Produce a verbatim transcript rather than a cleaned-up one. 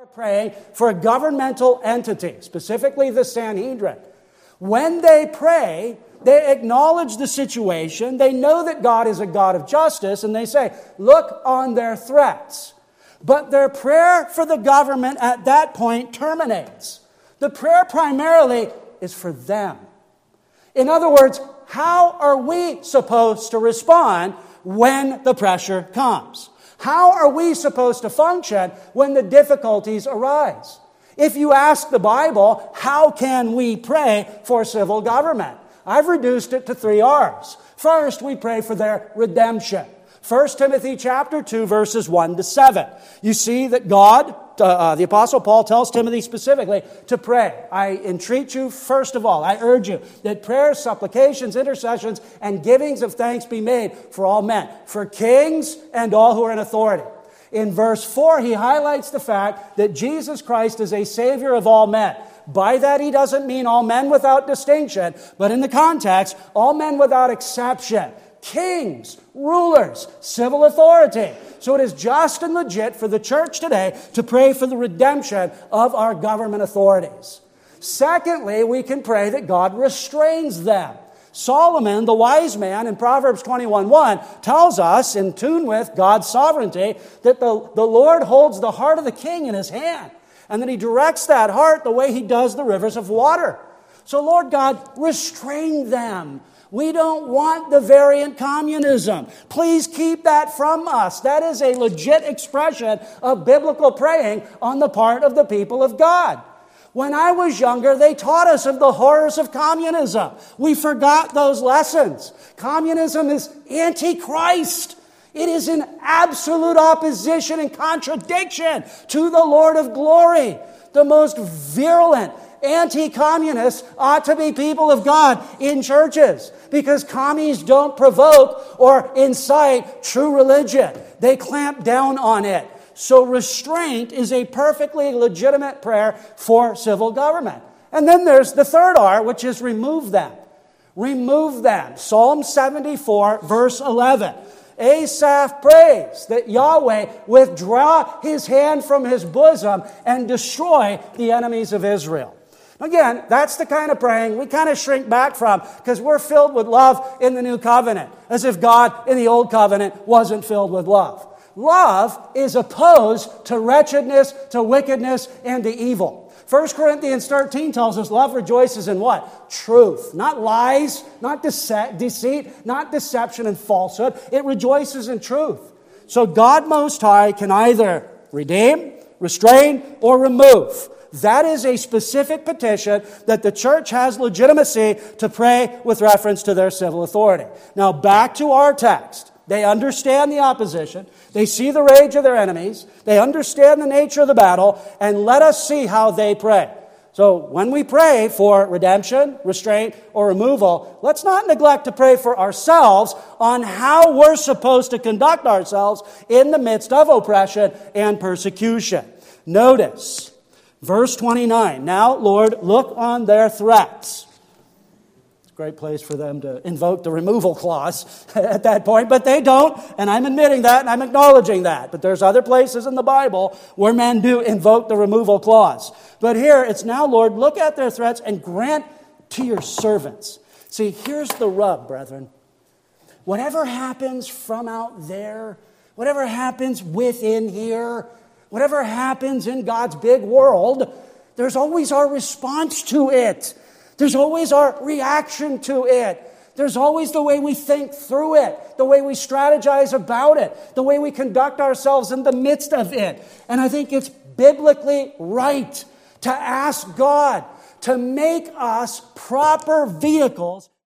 praying for a governmental entity, specifically the Sanhedrin. When they pray, they acknowledge the situation. They know that God is a God of justice, and they say, look on their threats. But their prayer for the government at that point terminates. The prayer primarily is for them. In other words, how are we supposed to respond when the pressure comes? How are we supposed to function when the difficulties arise? If you ask the Bible, how can we pray for civil government? I've reduced it to three R's. First, we pray for their redemption. First Timothy chapter two, verses one to seven. You see that God, uh, uh, the Apostle Paul tells Timothy specifically to pray. I entreat you, first of all, I urge you, that prayers, supplications, intercessions, and givings of thanks be made for all men, for kings and all who are in authority. In verse four, he highlights the fact that Jesus Christ is a Savior of all men. By that, he doesn't mean all men without distinction, but in the context, all men without exception. Kings, rulers, civil authority. So it is just and legit for the church today to pray for the redemption of our government authorities. Secondly, we can pray that God restrains them. Solomon, the wise man, in Proverbs twenty-one one, tells us, in tune with God's sovereignty, that the, the Lord holds the heart of the king in his hand, and that he directs that heart the way he does the rivers of water. So, Lord God, restrain them. We don't want the variant communism. Please keep that from us. That is a legit expression of biblical praying on the part of the people of God. When I was younger, they taught us of the horrors of communism. We forgot those lessons. Communism is antichrist. It is in absolute opposition and contradiction to the Lord of glory. The most virulent anti-communists ought to be people of God in churches, because commies don't provoke or incite true religion. They clamp down on it. So restraint is a perfectly legitimate prayer for civil government. And then there's the third R, which is remove them. Remove them. Psalm seventy-four, verse eleven. Asaph prays that Yahweh withdraw his hand from his bosom and destroy the enemies of Israel. Again, that's the kind of praying we kind of shrink back from, because we're filled with love in the new covenant, as if God in the old covenant wasn't filled with love. Love is opposed to wretchedness, to wickedness, and to evil. First Corinthians thirteen tells us love rejoices in what? Truth. Not lies, not dece- deceit, not deception and falsehood. It rejoices in truth. So God Most High can either redeem, restrain, or remove. That is a specific petition that the church has legitimacy to pray with reference to their civil authority. Now back to our text. They understand the opposition. They see the rage of their enemies. They understand the nature of the battle. And let us see how they pray. So when we pray for redemption, restraint, or removal, let's not neglect to pray for ourselves on how we're supposed to conduct ourselves in the midst of oppression and persecution. Notice verse twenty-nine. Now, Lord, look on their threats. It's a great place for them to invoke the removal clause at that point, but they don't, and I'm admitting that, and I'm acknowledging that. But there's other places in the Bible where men do invoke the removal clause. But here, it's now, Lord, look at their threats and grant to your servants. See, here's the rub, brethren. Whatever happens from out there, whatever happens within here, whatever happens in God's big world, there's always our response to it. There's always our reaction to it. There's always the way we think through it, the way we strategize about it, the way we conduct ourselves in the midst of it. And I think it's biblically right to ask God to make us proper vehicles